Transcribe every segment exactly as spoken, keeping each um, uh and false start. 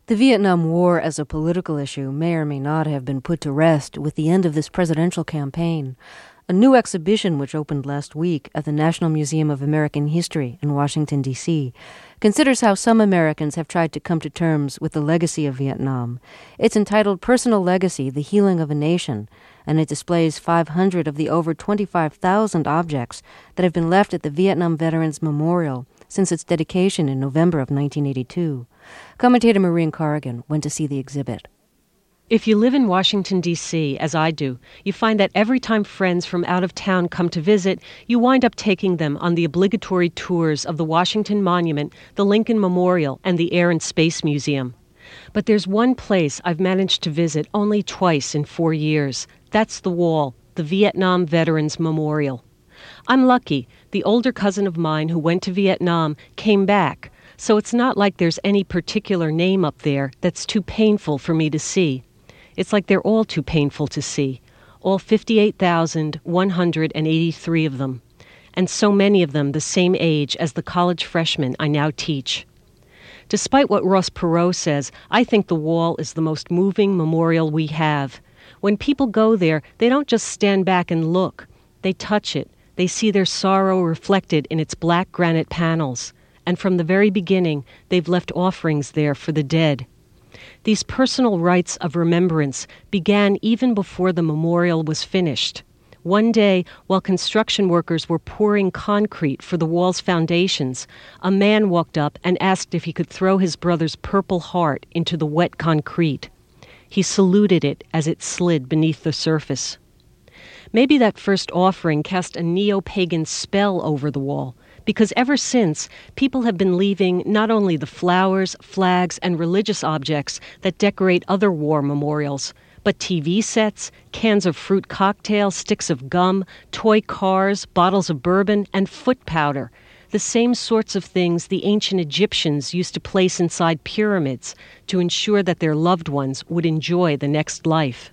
The Vietnam War as a political issue may or may not have been put to rest with the end of this presidential campaign. A new exhibition, which opened last week at the National Museum of American History in Washington, D C, considers how some Americans have tried to come to terms with the legacy of Vietnam. It's entitled Personal Legacy, The Healing of a Nation, and it displays five hundred of the over twenty-five thousand objects that have been left at the Vietnam Veterans Memorial since its dedication in November of nineteen eighty-two. Commentator Maureen Corrigan went to see the exhibit. If you live in Washington, D C, as I do, you find that every time friends from out of town come to visit, you wind up taking them on the obligatory tours of the Washington Monument, the Lincoln Memorial, and the Air and Space Museum. But there's one place I've managed to visit only twice in four years. That's the wall, the Vietnam Veterans Memorial. I'm lucky. The older cousin of mine who went to Vietnam came back, so it's not like there's any particular name up there that's too painful for me to see. It's like they're all too painful to see, all fifty-eight thousand one hundred eighty-three of them, and so many of them the same age as the college freshmen I now teach. Despite what Ross Perot says, I think the wall is the most moving memorial we have. When people go there, they don't just stand back and look. They touch it. They see their sorrow reflected in its black granite panels. And from the very beginning, they've left offerings there for the dead. These personal rites of remembrance began even before the memorial was finished. One day, while construction workers were pouring concrete for the wall's foundations, a man walked up and asked if he could throw his brother's purple heart into the wet concrete. He saluted it as it slid beneath the surface. Maybe that first offering cast a neo-pagan spell over the wall, because ever since, people have been leaving not only the flowers, flags, and religious objects that decorate other war memorials, but T V sets, cans of fruit cocktails, sticks of gum, toy cars, bottles of bourbon, and foot powder, the same sorts of things the ancient Egyptians used to place inside pyramids to ensure that their loved ones would enjoy the next life.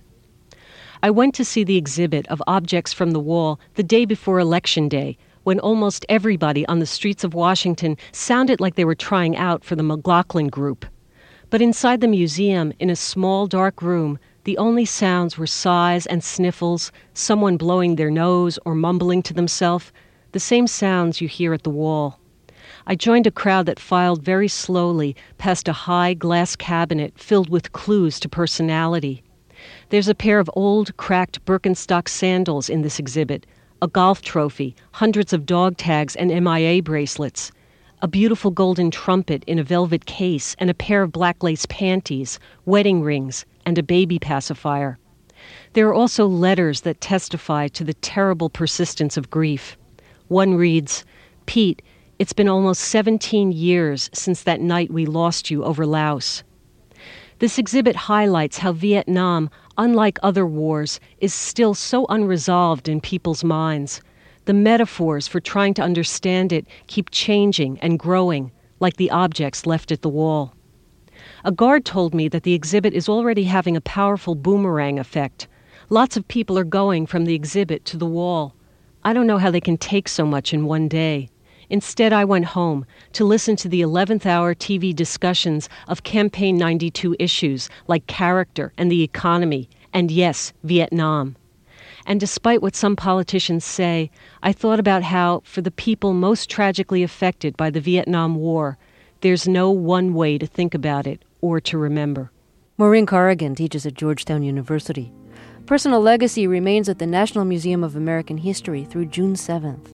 I went to see the exhibit of objects from the wall the day before Election Day, when almost everybody on the streets of Washington sounded like they were trying out for the McLaughlin Group. But inside the museum, in a small, dark room, the only sounds were sighs and sniffles, someone blowing their nose or mumbling to themselves, the same sounds you hear at the wall. I joined a crowd that filed very slowly past a high glass cabinet filled with clues to personality. There's a pair of old, cracked Birkenstock sandals in this exhibit, a golf trophy, hundreds of dog tags and M I A bracelets, a beautiful golden trumpet in a velvet case and a pair of black lace panties, wedding rings, and a baby pacifier. There are also letters that testify to the terrible persistence of grief. One reads, "Pete, it's been almost seventeen years since that night we lost you over Laos." This exhibit highlights how Vietnam, unlike other wars, is still so unresolved in people's minds. The metaphors for trying to understand it keep changing and growing, like the objects left at the wall. A guard told me that the exhibit is already having a powerful boomerang effect. Lots of people are going from the exhibit to the wall. I don't know how they can take so much in one day. Instead, I went home to listen to the eleventh hour T V discussions of Campaign ninety-two issues like character and the economy, and yes, Vietnam. And despite what some politicians say, I thought about how, for the people most tragically affected by the Vietnam War, there's no one way to think about it or to remember. Maureen Corrigan teaches at Georgetown University. Personal Legacy remains at the National Museum of American History through June seventh.